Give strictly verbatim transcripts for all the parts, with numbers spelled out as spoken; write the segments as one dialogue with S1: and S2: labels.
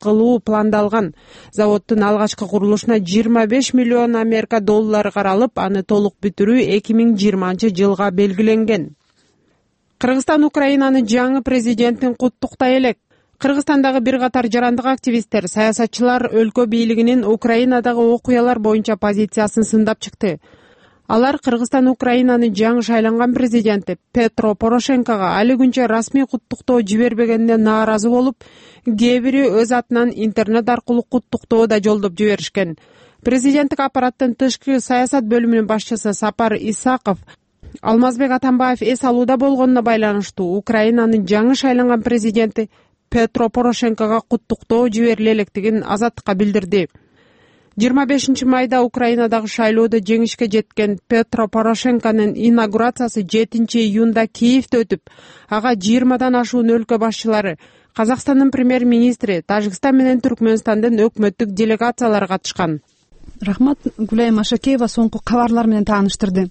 S1: кылуу пландалган. Заводдун алгачкы курулушуна жыйырма беш миллион Америка доллары каралып, аны толук бүтүрүү эки миң жыйырманчы жылга белгиленген. Кыргызстан Украинаны жаңы президенттин куттуктай элек. Кыргызстандагы бир катар жарандык активисттер, саясатчылар өлкө бийлигинин Украинадагы окуялар боюнча позициясын сындап чыкты. Алар Кыргызстан Украинаны жаңы шайланган президенти Петро Порошенкого али күнчө расмий куттуктоо жибербегенине нааразы болуп, кээ бири өз атынан интернет аркылуу куттуктоо да жолдоп жиберишкен. Президенттик аппараттын тышкы саясат бөлүмүнүн башчысы Сапар Исаков Алмазбек Атамбаев эс алууда болгонуна байланыштуу Украинанын жаңы шайланган президенти Петро Порошенкого куттуктоо жибериле электигин Азаттыкка билдирди. жыйырма бешинчи майда Украинадагы шайлоодо жеңишке жеткен Петро Порошенконун инаугурациясы жетинчи июнда Киевде өтүп, ага жыйырмадан ашуун өлкө башчылары, Казакстандын премьер-министри, Тажикстан менен Түркмөнстандын өкмөттүк делегациялары катышкан.
S2: Рахмат, Гүлайым Ашакеева соңку кабарлар менен тааныштырды.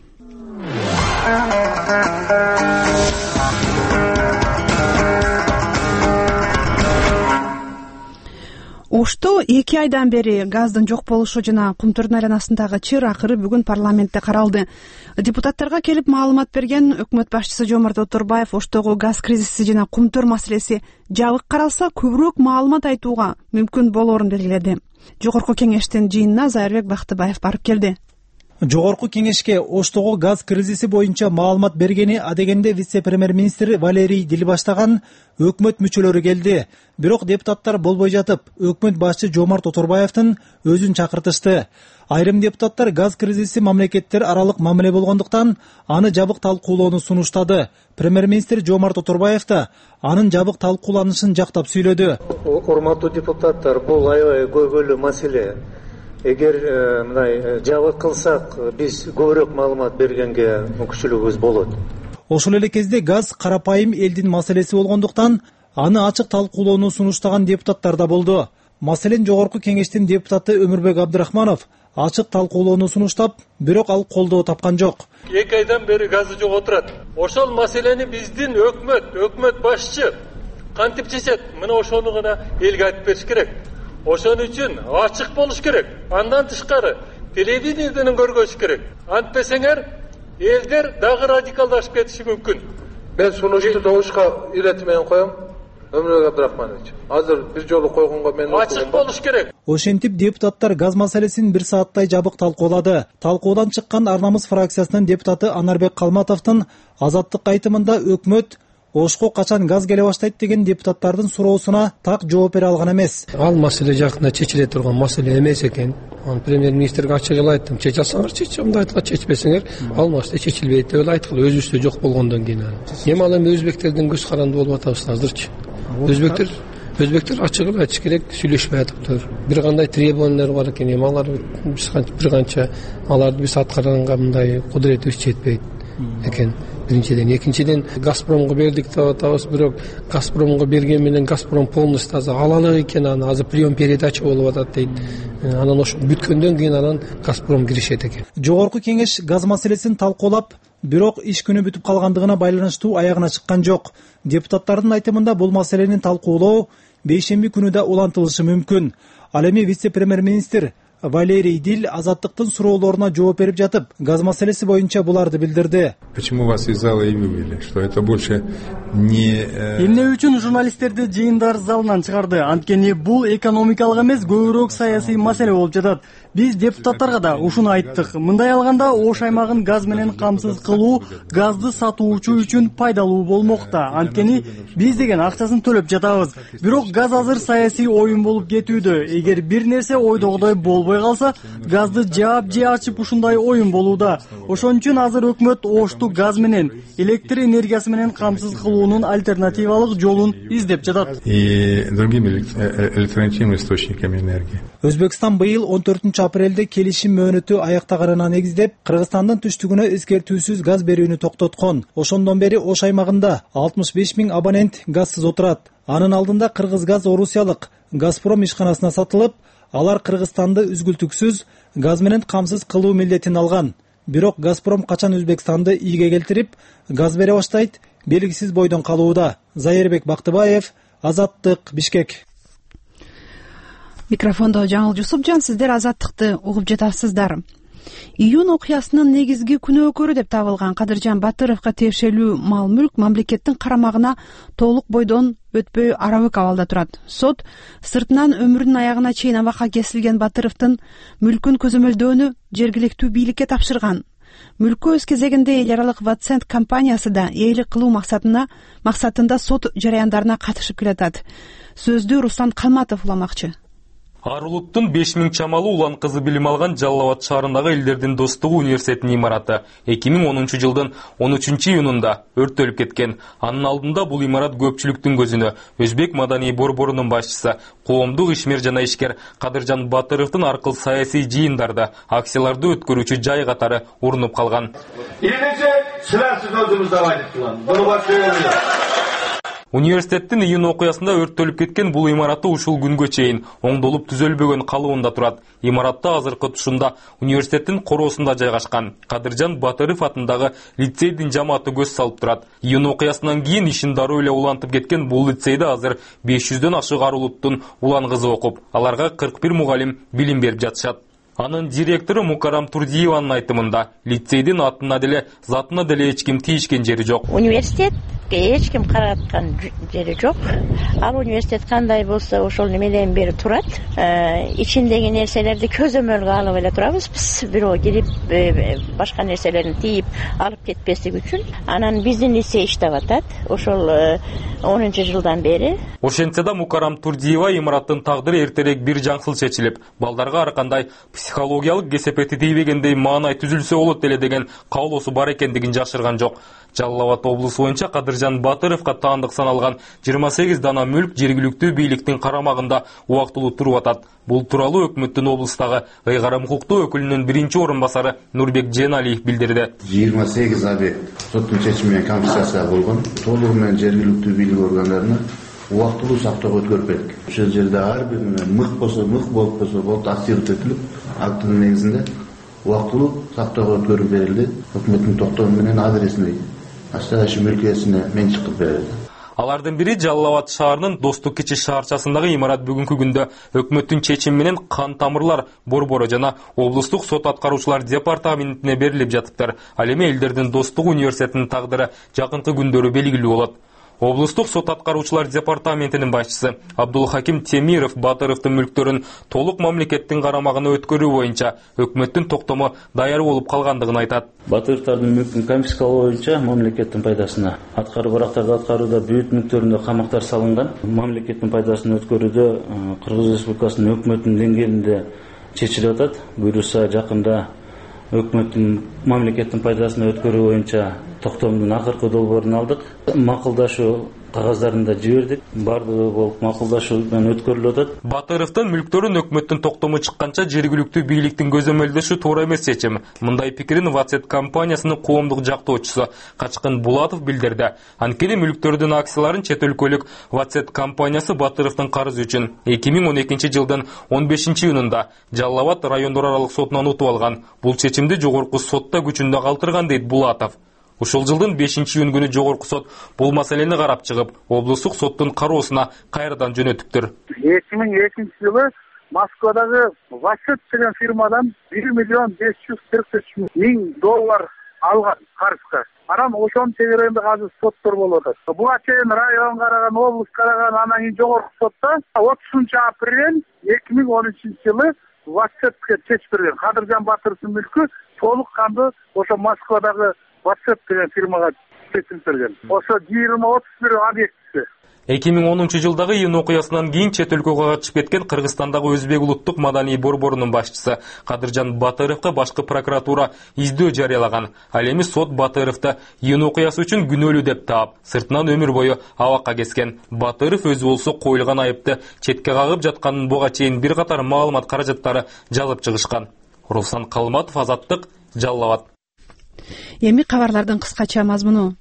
S2: Ошто эки айдан бери газдын жок болушу жана Кумтөрдүн айланасындагы чыр акыры бүгүн парламентте каралды. Депутаттарга келип маалымат берген өкмөт башчысы Жомарт Оторбаев Оштогу газ кризиси жана Кумтөр маселеси жабык каралса көбүрөөк маалымат айтууга мүмкүн болоорун белгиледи. Жогорку кеңештин жыйынына Зайырбек Бактыбаев барып келди.
S3: Жогорку кеңешке Оштогу газ кризиси боюнча маалымат бергени адегенде вице-премьер-министр Валерий Дил баштаган өкмөт мүчөлөрү келди. Бирок депутаттар болбой жатып, өкмөт башчы Жомарт Оторбаевдин өзүн чакыртышты. Айрым депутаттар газ кризиси мамлекеттер аралык мамиле болгондуктан аны жабык талкуулоону сунуштады. Премьер-министр Жомарт Оторбаев да анын жабык талкууланышын жактап сүйлөдү.
S4: Урматтуу депутаттар, бул аябай көйгөйлүү маселе. Эгер мындай жабык кылсак, биз көбүрөөк маалымат бергенге мүмкүнчүлүгүбүз болот.
S3: Ошол эле кезде газ карапайым элдин маселеси болгондуктан аны ачык талкуулоону сунуштаган депутаттар да болду. Маселен Жогорку кеңештин депутаты Өмүрбек Абдрахманов ачык талкуулоону сунуштап, бирок ал колдоо тапкан жок.
S5: эки айдан бери газы жок отурат. Ошол маселени биздин өкмөт, өкмөт башчы кантип чечет? Мына ошону гана элге айтып бериш керек. Ошон үчүн ачык болуш керек. Андан тышкары телевидениеден көргөзүш керек. Антпесеңер элдер дагы радикалдашып кетиши мүмкүн.
S4: Мен сунушту добушка иретим менен коем. Өмүрбек Абдрахманович, азыр бир жолу койгонго мен
S5: ачык болуш керек.
S3: Ошентип депутаттар газ маселесин бир сааттай жабык талкуулады. Талкуудан чыккан Ар намыс фракциясынын депутаты Анарбек Калматовдун Азаттык айтымында өкмөт Ошко качан газ келе баштайт деген депутаттардын суроосуна так жооп бере алган эмес.
S6: Ал маселе жакында чечиле турган маселе эмес экен. Аны премьер-министрге ачык эле айттым. Чече алсаңар чече, анда айткан чечпесеңер ал маселе чечилбейт деп эле айткыла, өзүбүздө жок болгондон кийин. Эми ал эми өзбектердин көз каранды болуп атабыз азырчы. Өзбектер Өзбектер ачык эле айтыш керек, сүйлөшпөй атыптыр. Бир кандай требованиялар бар экен, эми алар бир канча аларды биз аткарганга мындай кудуретибиз жетпейт экен. Биринчиден, экинчиден Газпромго бердик деп атабыз, бирок Газпромго берген менен Газпром полностью азыр алалык экен, аны азыр прием передача болуп атат дейт. Анан ошо бүткөндөн кийин анан Газпром киришет экен.
S3: Жогорку кеңеш газ маселесин талкуулап, бирок иш күнү бүтүп калгандыгына байланыштуу аягына чыккан жок. Депутаттардын айтымында бул маселени талкуулоо бейшемби күнү да улантылышы мүмкүн. Ал эми вице-премьер-министр Валерий Дил Азаттыктын суроолоруна жооп берип жатып, газ маселеси боюнча буларды билдирди.
S7: Почему вас из зала и вывели? Что это больше не...
S8: Эмне үчүн журналисттерди жыйындар залынан чыгарды? Анткени бул экономикалык эмес, көбүрөөк саясий маселе болуп жатат. Биз депутаттарга да ушуну айттык. Мындай алганда Ош аймагын газ менен камсыз кылуу газды сатуучу үчүн пайдалуу болмок да. Анткени биз деген акчасын төлөп жатабыз. Бирок газ азыр саясий оюн болуп кетүүдө. Эгер бир нерсе ойдогудай болбой калса, газды жаап же ачып ушундай оюн болууда. Ошон үчүн азыр өкмөт Ошту газ менен, электр энергиясы менен камсыз кылуунун альтернативалык жолун издеп жатат.
S7: И другими альтернативными источниками энергии.
S3: Өзбекстан быйыл он төртүнчү апрелде келишим мөөнөтү аяктаганына негиздеп, Кыргызстандын түштүгүнө эскертүүсүз газ берүүнү токтоткон. Ошондон бери Ош аймагында алтымыш беш миң абонент газсыз отурат. Анын алдында Кыргызгаз Орусиялык Газпром ишканасына сатылып, алар Кыргызстанды үзгүлтүксүз газ менен камсыз кылуу милдетин алган. Бирок Газпром качан Өзбекстанды ийге келтирип, газ бере баштайт, белгисиз бойдон калууда. Зайырбек Бактыбаев, Азаттык, Бишкек.
S2: микрофондо Жаңыл Жусупжан, сиздер Азаттыкты угуп жатасыздар. Июнь окуясынын негизги күнөөкөрү деп табылган Кадыржан Батыровго тиешелүү мал-мүлк мамлекеттин карамагына толук бойдон өтпөй арабөк абалда турат. Сот сыртынан өмүрүнүн аягына чейин абакка кесилген Батыровдун мүлкүн көзөмөлдөөнү жергиликтүү бийликке тапшырган. Мүлкү өз кезегинде эл аралык Ватсент компаниясы да ээлик кылуу максатына максатында сот жараяндарына катышып келатат. Сөздү Руслан Калматов уламакчы.
S9: Ар улуттун беш миң чамалуу улан кызы билим алган Жалал Абад шаарындагы Элдердин достугу университетинин имараты эки миң онунчу жылдын он үчүнчү июнунда өрттөлүп кеткен. Анын алдында бул имарат көпчүлүктүн көзүнө Өзбек маданий борборунун башчысы, коомдук ишмер жана ишкер Кадыржан Батыровдун аркылуу саясий жыйындарда, акцияларды өткөрүүчү жай катары урунуп калган. Университеттин июнь окуясында өрттөлүп кеткен бул имараты ушул күнгө чейин оңдолуп түзөлбөгөн калыбында турат. Имаратта азыркы тушунда университеттин короосунда жайгашкан Кадыржан Батыров атындагы лицейдин жамааты көз салып турат. Июнь окуясынан кийин ишин дароо эле улантып кеткен бул лицейде азыр беш жүздөн ашык ар улуттун улан кызы окуп, аларга кырк бир мугалим билим берип жатышат. Анын директору Мукарам Турдиеванын айтымында, лицейдин атына деле, затына деле эч ким тийишкен жери жок.
S10: Университет эч ким караткан жери жок. Ал университет кандай болсо ошол немеден бери турат. Ичиндеги нерселерди көзөмөлгө алып эле турабыз. Биз бирөө кирип башка нерселерин тийип алып кетпеслик үчүн. Анан биздин лицей иштеп атат. Ошол онунчу жылдан бери.
S9: Ошентсе да Мукарам Турдиева имараттын тагдыры эртерээк бир жаңсыл чечилип, балдарга ар кандай психологиялык кесепети тийбегендей маанай түзүлсө болот эле деген каалоосу бар экендигин жашырган жок. Жалал Абад облусу боюнча Кадыржан Батыровго таандык саналган жыйырма сегиз дана мүлк жергиликтүү бийликтин карамагында убактылуу туруп атат. Бул тууралуу өкмөттүн облустагы ыйгарым укуктуу өкүлүнүн биринчи орун басары Нурбек Женалиев билдирди.
S11: жыйырма сегиз объект соттун чечими менен конфискация болгон. Толугу менен жергиликтүү бийлик органдарына убактылуу сактоого өткөрүп бердик. Ошол жерде ар бир мык болсо мык, болуп болсо болуп активдүү өтүлүп, актынын негизинде убактылуу сактоого өткөрүп берилди. Өкмөттүн токтому менен адресине настоящий мүлк ээсине мен чыгып берилди.
S9: Алардын бири Жалал Абад шаарынын Достук кичи шаарчасындагы имарат бүгүнкү күндө өкмөттүн чечими менен кан тамырлар борбору жана облустук сот аткаруучулар департаментине берилип жатыптыр. Ал эми Элдердин достугу университетинин тагдыры жакынкы күндөрү белгилүү болот. Облустук сот аткаруучулар департаментинин башчысы Абдулхаким Темиров Батыровдун мүлктөрүн толук мамлекеттин карамагына өткөрүү боюнча өкмөттүн токтому даяр болуп калгандыгын айтат.
S12: Батыровдун мүлкүн конфискалоо боюнча мамлекеттин пайдасына, аткаруу барактарды аткарууда бүт мүлктөрүндө камактар салынган. Мамлекеттин пайдасын өткөрүүдө Кыргыз Республикасынын өкмөтүнүн деңгээлинде чечилип атат. Буюрса жакында өкмөттүн мамлекеттин пайдасына өткөрүү боюнча токтомдун акыркы долбоорун алдык. Макулдашуу кагаздарында жибердик. Бардыгы болуп макулдашуудан өткөрүлүп атат.
S9: Батыровдун мүлктөрүн өкмөттүн токтому чыкканча жергиликтүү бийликтин көзөмөлдөшү туура эмес чечим. Мындай пикирин Ватсет компаниясынын коомдук жактоочусу Качкын Булатов билдирди. Анткени мүлктөрдүн акцияларын чет өлкөлүк Ватсет компаниясы Батыровдун карызы үчүн эки миң он экинчи жылдын он бешинчи июнунда Жалал Абад райондор аралык сотунан утуп алган. Бул чечимди жогорку сотта күчүндө калтырган дейт Булатов. Ушул жылдын бешинчи июнь күнү жогорку сот бул маселени карап чыгып, облустук соттун кароосуна кайрадан жөнөтүптүр.
S13: эки миң экинчи жылы Москвадагы Ватсет деген фирмадан бир миллион беш жүз кырк үч миң доллар алган карызга. Анан ошонун чегерегинде азыр соттор болуп атат. Буга чейин район караган, облус караган, анан кийин жогорку сотто отузунчу апрель эки миң он үчүнчү жылы Ватсетке чечип берген. Кадыржан Батыровдун мүлкү толук канды ошо Москвадагы Ватсет деген фирмага чечилип берген. Ошо жыйырма отуз бир объектиси.
S9: эки миң онунчу жылдагы июнь окуясынан кийин чет өлкөгө качып кеткен Кыргызстандагы Өзбек улуттук маданий борборунун башчысы Кадыржан Батыровго башкы прокуратура издөө жарыялаган. Ал эми сот Батыровду июнь окуясы үчүн күнөөлүү деп таап, сыртынан өмүр бою абакка кескен. Батыров өзү болсо коюлган айыпты четке кагып жатканын, буга чейин бир катар маалымат каражаттары жалып чыгышкан. Руслан Калматов, Азаттык, Жалал Абад.
S2: Эми кабарлардын кыскача мазмуну.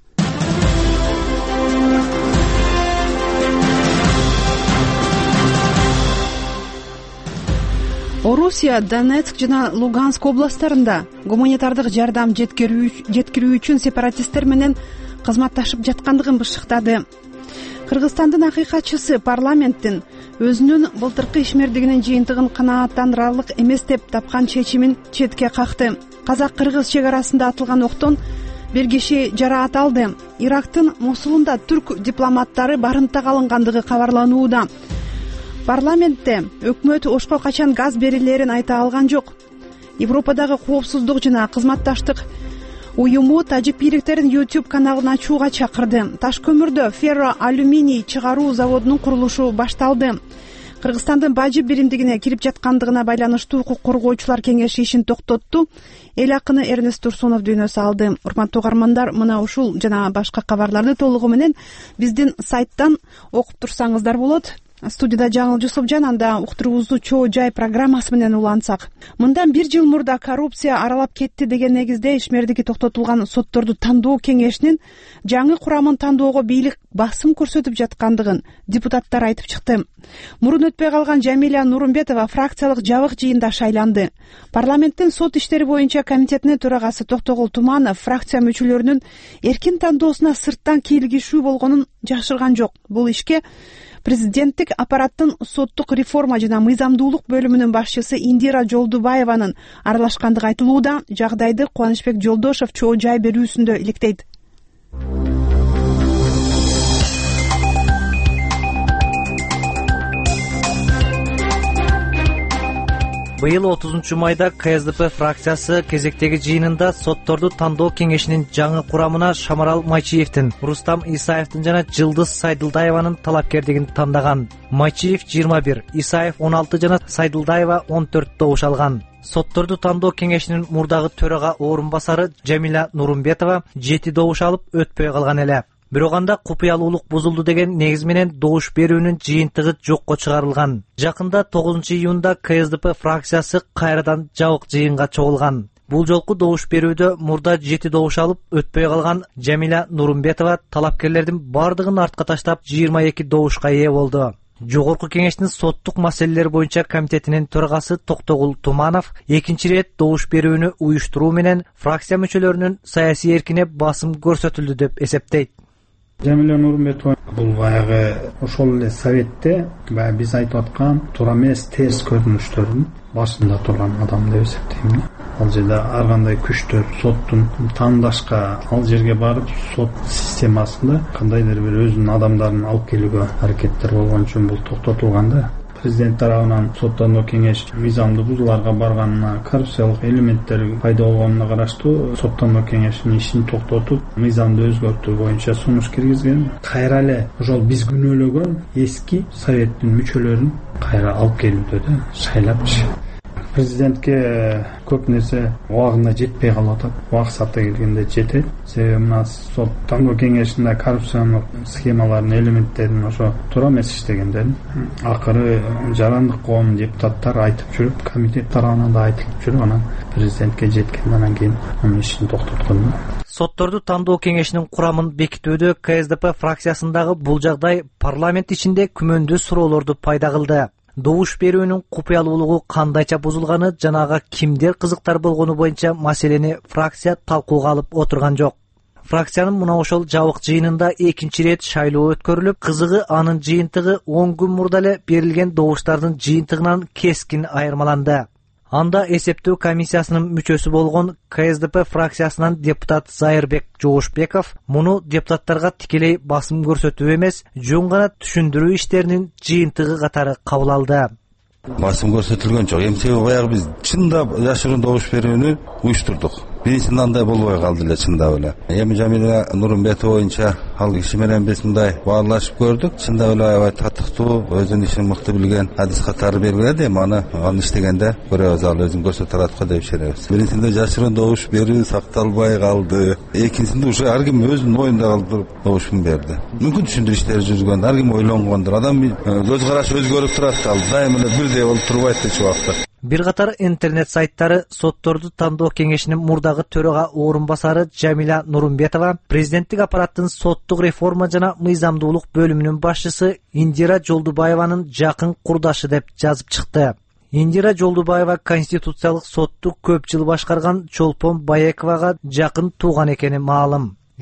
S2: Орусия Донецк жана Луганск областтарында гуманитардык жардам жеткирүү үчүн сепаратисттер менен кызматташып жаткандыгын бышыктады. Кыргызстандын акыйкатчысы парламенттин өзүнүн былтыркы ишмердигинин жыйынтыгын канааттандырарлык эмес деп тапкан чечимин четке какты. Казак кыргыз чек арасында атылган октон бир киши жараат алды. Ирактын Мосулунда түрк дипломаттары барымтага алынгандыгы кабарланууда. Парламентте өкмөт Ошко качан газ берилерин айта алган жок. Европадагы коопсуздук жана кызматташтык уюму тажик бийликтерин YouTube каналын ачууга чакырды. Таш көмүрдө ферро алюминий чыгаруу заводунун курулушу башталды. Кыргызстандын бажы биримдигине кирип жаткандыгына байланыштуу укук коргоочулар кеңеши ишин токтотту. Эл акыны Эрнест Турсунов дүйнө салды. Урматтуу угармандар, мына ушул жана башка кабарларды толугу менен биздин сайттан окуп турсаңыздар болот. Студияда Жаңыл Жусупжан, анда уктуруубузду Чоо Жай программасы менен улантсак. Мындан бир жыл мурда коррупция аралап кетти деген негизде ишмердиги токтотулган сотторду тандоо кеңешинин жаңы курамын тандоого бийлик басым көрсөтүп жаткандыгын депутаттар айтып чыкты. Мурун өтпөй калган Жамиля Нурумбетова фракциялык жабык жыйында шайланды. Парламенттин сот иштери боюнча комитетинин төрагасы Токтогул Туманов фракция мүчөлөрүнүн эркин тандоосуна сырттан кийлигишүү болгонун жашырган жок. Бул ишке президенттик аппараттын соттук реформа жана мыйзамдуулук бөлүмүнүн башчысы Индира Жолдубаеванын аралашкандыгы айтылууда. Жагдайды Кубанычбек Жолдошов Чоо Жай берүүсүндө иликтейт.
S14: Быйыл отузунчу майда КСДП фракциясы кезектеги жыйынында сотторду тандоо кеңешинин жаңы курамына Шамарал Майчиевдин, Рустам Исаевдин жана Жылдыз Сайдылдаеванын талапкерлигин тандаган. Майчиев жыйырма бир, Исаев он алты жана Сайдылдаева он төрт добуш алган. Сотторду тандоо кеңешинин мурдагы төрага орун басары Жамиля Нурумбетова жети добуш алып өтпөй калган эле. Бирок анда купуялуулук бузулду деген негиз менен добуш берүүнүн жыйынтыгы жокко чыгарылган. Жакында тогузунчу июнда КСДП фракциясы кайрадан жабык жыйынга чогулган. Бул жолку добуш берүүдө мурда жети добуш алып өтпөй калган Жамиля Нурумбетова талапкерлердин бардыгын артка таштап жыйырма эки добушка ээ болду. Жогорку кеңештин соттук маселелер боюнча комитетинин төрагасы Токтогул Туманов экинчи ирет добуш берүүнү уюштуруу менен фракция мүчөлөрүнүн саясий эркине басым көрсөтүлдү деп эсептейт.
S15: Жамиля Нурумбетова бул баягы ошол эле советте баягы биз айтып аткан туура эмес терс көрүнүштөрдүн башында турган адам деп эсептейм. Ал жерде ар кандай күчтөр соттун тандашка ал жерге барып сот системасында кандайдыр бир өзүнүн адамдарын алып келүүгө аракеттер болгон үчүн бул токтотулган да. Президент тарабынан соттондоо кеңеш мыйзамдуу бузууларга барганына, коррупциялык элементтер пайда болгонуна караштуу соттондоо кеңештин ишин токтотуп, мыйзамды өзгөртүү боюнча сунуш киргизген. Кайра эле ошол биз күнөөлөгөн эски советтин мүчөлөрүн кайра алып келүүдө да шайлапчы. Президентке көп нерсе убагында жетпей калып атат. Убак сааты келгенде жетет. Себеби мына сот тандоо кеңешинде коррупциялык схемалардын элементтерин ошо туура эмес иштегендерин акыры жарандык коом депутаттар айтып жүрүп, комитет тарабынан да айтылып жүрүп, анан президентке жеткен, анан кийин анын ишин токтоткон.
S14: Сотторду тандоо кеңешинин курамын бекитүүдө КСДП фракциясындагы бул жагдай парламент ичинде күмөндүү суроолорду пайда кылды. Добуш берүүнүн купуялуулугу кандайча бузулганы жана ага кимдер кызыктар болгону боюнча маселени фракция талкууга алып отурган жок. Фракциянын мына ошол жабык жыйынында экинчи ирет шайлоо өткөрүлүп, кызыгы анын жыйынтыгы он күн мурда эле берилген добуштардын жыйынтыгынан кескин айырмаланды. Анда эсептөө комиссиясынын мүчөсү болгон КСДП фракциясынан депутат Зайырбек Жоошбеков муну депутаттарга тикелей басым көрсөтүү эмес, жөн гана түшүндүрүү иштеринин жыйынтыгы катары кабыл алды.
S16: Басым көрсөтүлгөн жок. Эми себеби баягы биз чындап жашыруун добуш берүүнү уюштурдук. Биринчиден андай болбой калды эле чындап эле. Эми Жамиля Нурумбетова боюнча ал киши менен биз мындай баарлашып көрдүк. Чындап эле аябай татыктуу, өзүнүн ишин мыкты билген адис катары белгиледи. Эми аны аны иштегенде көрөбүз, ал өзүн көрсөтө алат го деп ишенебиз. Биринчиден жашыруун добуш берүү сакталбай калды. Экинчисинде ушу ар ким өзүнүн оюнда калдырып добушун берди. Мүмкүн түшүндүрүү иштери жүргөн, ар ким ойлонгондур. Адам көз карашы өзгөрүп турат, ал дайыма эле бирдей болуп турбайт эч убакта.
S14: Бир катар интернет сайттары сотторду тандоо кеңешинин мурдагы төрага орун басары Жамиля Нурумбетова, президенттик аппараттын соттук реформа жана мыйзамдуулук бөлүмүнүн башчысы Индира Жолдубаеванын жакын курдашы деп жазып чыкты. Индира Жолдубаева конституциялык сотту көп жыл башкарган Чолпон Баековага жакын тууган экени маалым.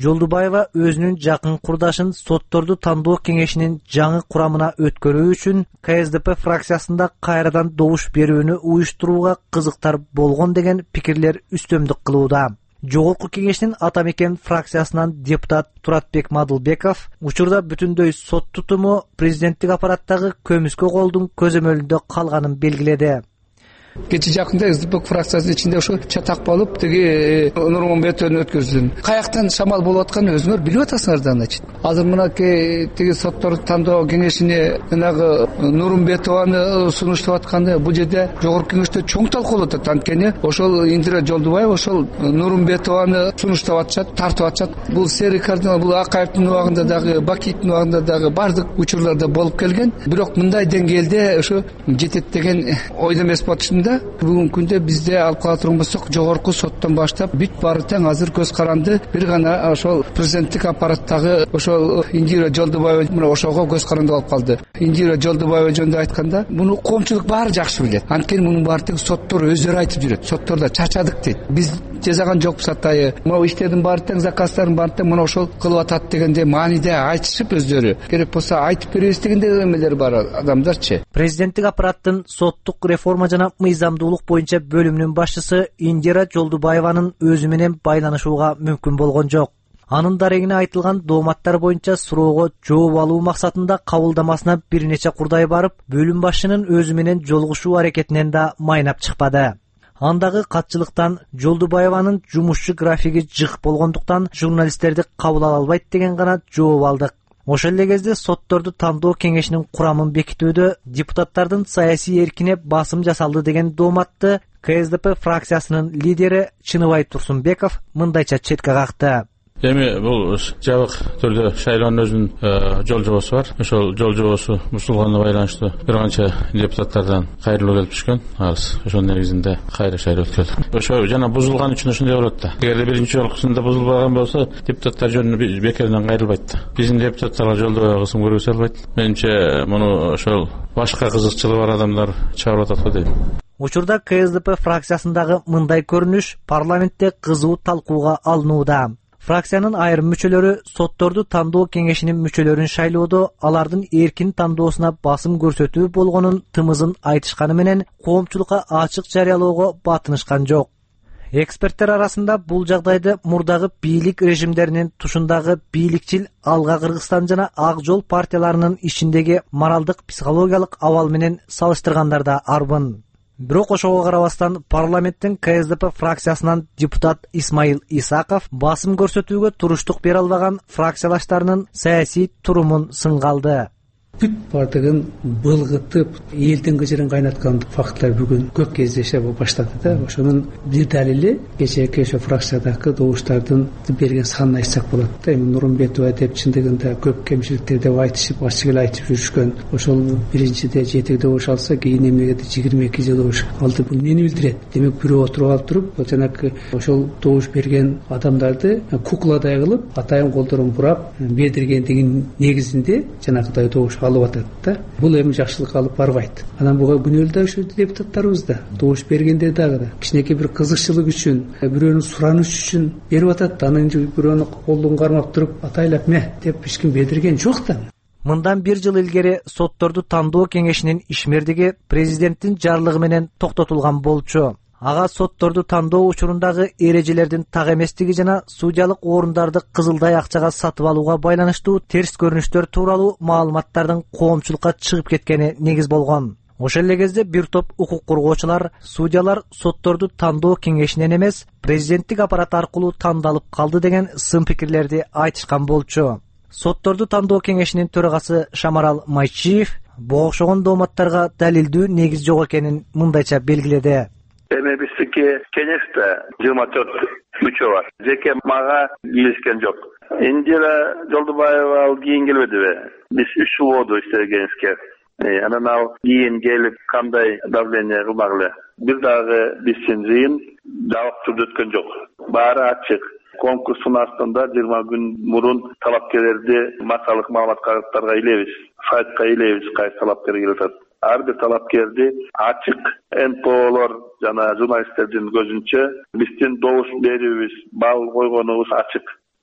S14: Жолдубаева өзүнүн жакын курдашын сотторду тандоо кеңешинин жаңы курамына өткөрүү үчүн ка эс де пе фракциясында кайрадан добуш берүүнү уюштурууга кызыктар болгон деген пикирлер үстөмдүк кылууда. Жогорку кеңештин ата мекен фракциясынан депутат Туратбек Мадылбеков учурда бүтүндөй сот тутуму президенттик аппараттагы көмүскө колдун көзөмөлүндө калганын белгиледи.
S17: Кече жакында эс де пе фракциясынын ичинде ошо чатак болуп тиги Нурмунбетовну өткөрүздүн. Каяктан шамал болуп атканын өзүңөр билип атасыңар да, значит. Азыр мына тиги соттор тандоо кеңешине мынагы Нурмунбетованы сунуштап атканы бул жерде жогорку кеңеште чоң талкууланып атат. Анткени ошол Индира Жолдубаева ошол Нурмунбетованы сунуштап атышат, тартып атышат. Бул Сери кардинал, бул Акаевдин убагында дагы, Бакиевдин убагында дагы бардык учурларда болуп келген. Бирок мындай деңгээлде ошо жетет деген ойдо эмес болчу. Бүгүнкү күндө бизде алып кала турган болсок, жогорку соттон баштап бүт баары тең азыр көз каранды. Бир гана ошол президенттик аппараттагы ошол Индира Жолдубаева мына ошого көз каранды болуп калды. Индира Жолдубаева жөнүндө айтканда, муну коомчулук баары жакшы билет. Анткени мунун баары тең соттор өздөрү айтып жүрөт. Сотторда чачадык дейт. Биз жасаган жокпуз атайы. Могу иштердин баары тең, заказдардын баары тең мына ошол кылып атат дегенде мааниде айтышып өздөрү. Керек болсо айтып беребиз дегенде эмелер бар адамдарчы.
S14: Президенттик аппараттын соттук реформа жана мыйзамдуулук боюнча бөлүмүнүн башчысы Индира Жолдубаеванын өзү менен байланышууга мүмкүн болгон жок. Анын дарегине айтылган дооматтар боюнча суроого жооп алуу максатында кабылдамасына бир нече курдай барып, бөлүм башчынын өзү менен жолугушуу аракетинен да майнап чыкпады. Андагы катчылыктан Жолдубаеванын жумушчу графиги жык болгондуктан журналисттерди кабыл ала албайт деген гана жооп алдык. Ошол эле кезде сотторду тандоо кеңешинин курамын бекитүүдө депутаттардын саясий эркине басым жасалды деген дооматты ка эс де пе фракциясынын лидери Чыныбай Турсунбеков мындайча четке какты.
S18: Эми бул жабык түрдө шайлоонун өзүнүн жол жобосу бар. Ошол жол жобосу бузулганына байланыштуу бир канча депутаттардан кайрылуу келип түшкөн. Арыз ошонун негизинде кайра шайлоо өткөрдүк. Ошо жана бузулган үчүн ошондой болот да. Эгерде биринчи жолкусунда бузулбаган болсо, депутаттар жөнүндө бекерден кайрылбайт да. Биздин депутаттарга жолдо кысым көргөзө албайт. Менимче муну ошол башка кызыкчылыгы бар адамдар чыгарып атат го дейм.
S14: Учурда ка эс де пе фракциясындагы мындай көрүнүш парламентте кызуу талкууга алынууда. Фракциянын айрым мүчөлөрү сотторду тандоо кеңешинин мүчөлөрүн шайлоодо алардын эркин тандоосуна басым көрсөтүү болгонун тымызын айтышканы менен коомчулукка ачык жарыялоого батынышкан жок. Эксперттер арасында бул жагдайды мурдагы бийлик режимдеринин тушундагы бийликчил Алга Кыргызстан жана Ак Жол партияларынын ичиндеги моралдык психологиялык абал менен салыштыргандар да арбын. Бирок ошого карабастан парламенттин ка эс де пе фракциясынан депутат Исмаил Исаков басым көрсөтүүгө туруштук бере албаган фракциялаштарынын саясий турумун сынга алды.
S19: Бүт бардыгын былгытып, элдин кыжырын кайнаткан факттар бүгүн көп кездеше баштады да. Ошонун бир далили кечээки ошо фракциядагы добуштардын берген санын айтсак болот да. Эми Нурмунбетова деп чындыгында көп кемчиликтер деп айтышып, ачык эле айтып жүрүшкөн. Ошол биринчиде жети добуш алса, кийин эмнегеде жыйырма эки добуш алды. Бул эмнени билдирет? Демек бирөө отуруп алып туруп, жанагы ошол добуш берген адамдарды кукладай кылып, атайын колдорун бурап бердиргендигин негизинде жанагыдай добуш алып атат да. Бул эми жакшылыкка алып барбайт. Анан буга күнөөлүү да ошо депутаттарыбыз да, добуш бергендер дагы да кичинекей бир кызыкчылык үчүн, бирөөнүн сураныш үчүн берип атат. Анан бирөөнүн колдун кармап туруп атайлап ме деп эч ким бердирген жок да.
S14: Мындан бир жыл илгери сотторду тандоо кеңешинин ишмердиги президенттин жарлыгы менен токтотулган болчу. Ага сотторду тандоо учурундагы эрежелердин так эместиги жана судьялык орундарды кызылдай акчага сатып алууга байланыштуу терс көрүнүштөр тууралуу маалыматтардын коомчулукка чыгып кеткени негиз болгон. Ошол эле кезде бир топ укук коргоочулар судьялар сотторду тандоо кеңешинен эмес, президенттик аппарат аркылуу тандалып калды деген сын пикирлерди айтышкан болчу. Сотторду тандоо кеңешинин төрагасы Шамарал Майчиев буга окшогон дооматтарга далилдүү негиз жок экенин мындайча белгиледи.
S20: Эми биздики кеңеште жыйырма төрт мүчө бар. Жеке мага киришкен жок. Индира Жолдубаева ал кийин келбедиби? Биз үч жыл болду иштегенибизге. Анан ал кийин келип кандай давление кылмак эле. Бир дагы биздин жыйын жабык түрдө өткөн жок. Баары ачык. Конкурстун астында жыйырма күн мурун талапкерлерди массалык маалымат кагыттарга илебиз, сайтка илебиз, кайсы талапкер келип атат. Ар бир талапкерди ачык эн пэ олор жана журналисттердин көзүнчө биздин добуш берүүбүз, баал койгонубуз ачык.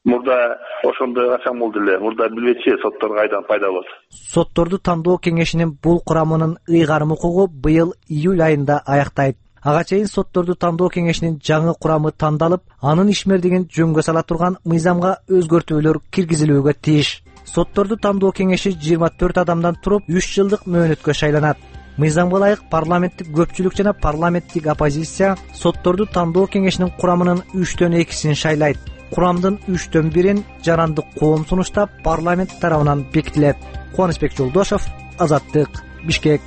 S20: Мурда ошондой качан болду эле. Мурда билбечи соттор кайдан пайда болот.
S14: Сотторду тандоо кеңешинин бул курамынын ыйгарым укугу быйыл июль айында аяктайт. Ага чейин сотторду тандоо кеңешинин жаңы курамы тандалып, анын ишмердигин жөнгө сала турган мыйзамга өзгөртүүлөр киргизилүүгө тийиш. Сотторду тандоо кеңеши жыйырма төрт адамдан туруп, үч жылдык мөөнөткө шайланат. Мыйзамга ылайык парламенттик көпчүлүк жана парламенттик оппозиция сотторду тандоо кеңешинин курамынын үчтөн экисин шайлайт. Курамдын үчтөн бирин жарандык коом сунуштап парламент тарабынан бекитилет. Кубанычбек Жолдошов, Азаттык, Бишкек.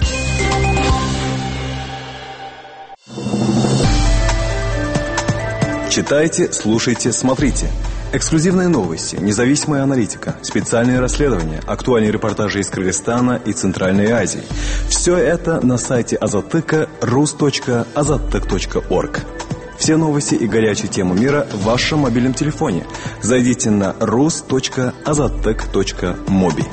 S21: Читайте, слушайте, смотрите. Эксклюзивные новости, независимая аналитика, специальные расследования, актуальные репортажи из Кыргызстана и Центральной Азии. Все это на сайте Азаттыка рус точка азаттык точка орг. Все новости и горячие темы мира в вашем мобильном телефоне. Зайдите на рус точка азаттык точка моби.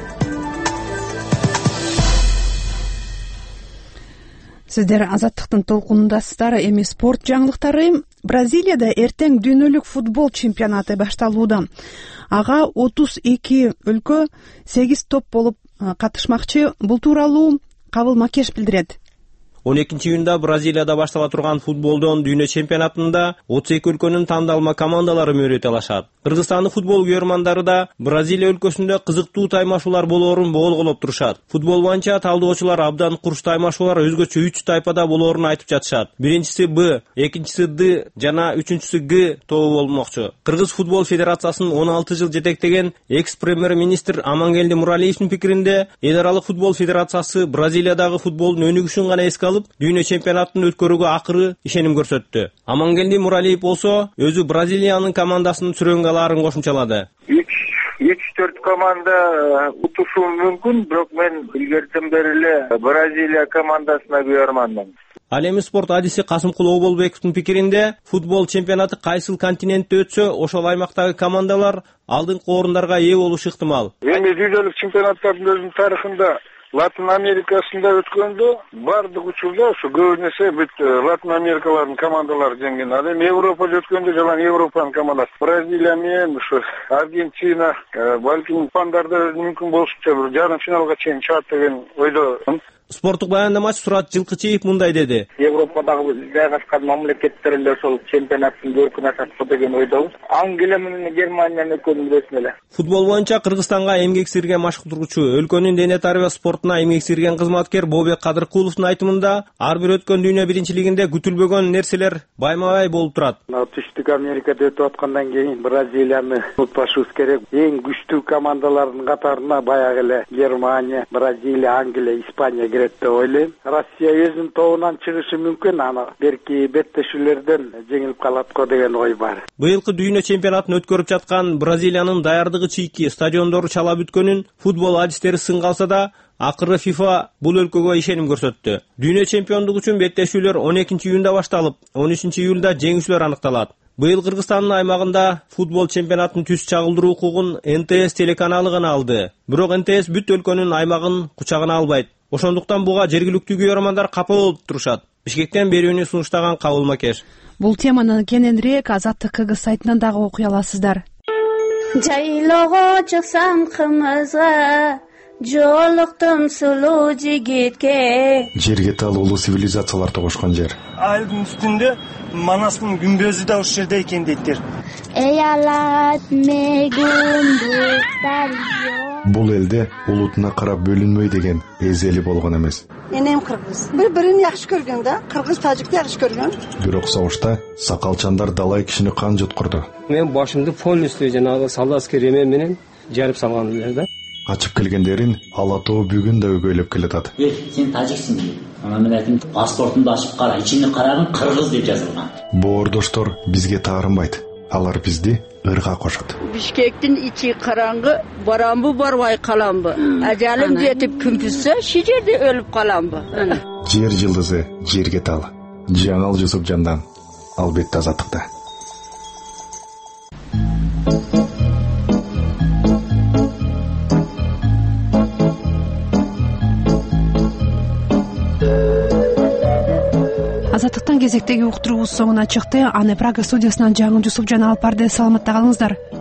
S2: Сиздер Азаттыктын толкунундасыздар. Эми спорт жаңылыктары. Бразилияда эртең дүйнөлүк футбол чемпионаты башталууда. Ага отуз эки өлкө сегиз топ болуп катышмакчы. Бул тууралуу Кабыл Макеш билдирет.
S22: он экинчи июнда Бразилияда баштала турган футболдон дүйнө чемпионатында отуз эки өлкөнүн тандалма командалары мөрөт алышат. Кыргызстандын футбол көрөрмандары да Бразилия өлкөсүндө кызыктуу таймашуулар болоорун болголоп турушат. Футбол боюнча талдоочулар абдан курч таймашуулар өзгөчө үч тайпада болоорун айтып жатышат. Биринчиси Б, экинчиси Д жана үчүнчүсү Г тобу болмокчу. Кыргыз футбол федерациясынын он алты жыл жетектеген экс-премьер-министр Амангелди Муралиевдин пикиринде, эл аралык футбол федерациясы Бразилиядагы футболдун өнүгүшүн гана эске алып, дүйнө чемпионатын өткөрүүгө акыры ишеним көрсөттү. Амангелди Муралиев болсо, өзү Бразилиянын командасынын сүрөнгө алаарын кошумчалады.
S13: үч төрт команда утушу мүмкүн, бирок мен илгертен бери эле Бразилия командасына күйөрманмын.
S22: Ал эми спорт адиси Касымкул Оболбековдун пикиринде, футбол чемпионаты кайсыл континентте өтсө, ошол аймактагы командалар алдыңкы орундарга ээ болушу ыктымал.
S13: Эми дүйнөлүк чемпионаттардын өзүнүн тарыхында Латын Америкасында өткөндө бардык учурда ушу көбүнесе бүт Латын Америкалардын командалары жеңген. Ал эми Европада өткөндө жалаң Европанын командасы. Бразилия менен ушу Аргентина, балким пандарда мүмкүн болушунча бир жарым финалга чейин чыгат деген ойдомун.
S22: Спорттук баяндамачы Сурат Жылкычиев мындай деди.
S13: Европадагы жайгашкан мамлекеттеринде ошол чемпионаттын көркүн ачат деген ойдобуз. Англия менен Германиянын экөөнүн билесиң эле.
S22: Футбол боюнча Кыргызстанга эмгек сирген машыктыргучу, өлкөнүн дене тарбия спортуна эмгек сирген кызматкер Бобек Кадыркуловдун айтымында, ар бир өткөн дүйнө биринчилигинде күтүлбөгөн нерселер байма-бай болуп турат.
S23: Түштүк Америкада өтүп аткандан кийин Бразилияны унутпашыбыз керек. Эң күчтүү командалардын катарына баягы эле Германия, Бразилия, Англия, Испания деп ойлойм. Россия өзүнүн тобунан чыгышы мүмкүн, аны берки беттешүүлөрдөн жеңилип калат го деген ой бар.
S22: Быйылкы дүйнө чемпионатын өткөрүп жаткан Бразилиянын даярдыгы чийки, стадиондору чала бүткөнүн футбол адистери сын калса да, акыры FIFA бул өлкөгө ишеним көрсөттү. Дүйнө чемпиондугу үчүн беттешүүлөр он экинчи июнда башталып, он үчүнчү июлда жеңүүчүлөр аныкталат. Быйыл Кыргызстандын аймагында футбол чемпионатын түз чагылдыруу укугун эн тэ эс телеканалы гана алды. Бирок эн тэ эс бүт өлкөнүн аймагын кучагына албайт. Ошондуктан буга жергиликтүү көрөрмандар капа болуп турушат. Бишкектен берүүнү сунуштаган Кабыл Макеш.
S2: Бул теманы кененирээк Азаттык Кыргыз сайтынан дагы окуй аласыздар.
S24: Жайлоого чыксам кымызга, жолуктум сулуу жигитке.
S25: Жерге талуулуу цивилизациялар тогошкон жер.
S8: Айылдын үстүндө Манастын күмбөзү да ушул жерде экен дейттер.
S24: Эялат мегундуктар.
S25: Бул элде улутуна карап бөлүнмөй деген эзели болгон эмес.
S26: Энем кыргыз. Бири-бирин жакшы көргөн да, кыргыз тажикти жакшы көргөн.
S25: Бирок согушта сакалчандар далай кишини кан жуткурду.
S27: Мен башымды полностью жанагы солдатский ремень менен жарып салган эле да.
S25: Качып келгендерин ала тоо бүгүн да өгөйлөп келатат.
S28: Эй, сен тажиксиң дейт. Ана мен айтым, паспортумду ачып кара, ичине карагын кыргыз деп жазылган.
S25: Боордоштор бизге таарынбайт. Алар бизди ырга кошот.
S29: Бишкектин ичи караңгы, барамбы барбай каламбы. Ажалым жетип күмпүсө, ши жерде өлүп каламбы.
S25: Жер жылдызы жерге тал. Жаңал Жусупжандан, албетте Азаттыкта.
S2: Азаттыктан кезектеги уктуруубуз соңуна чыкты. Аны Прага студиясынан Жаңыл Жусупжан алып барды. Саламатта калыңыздар.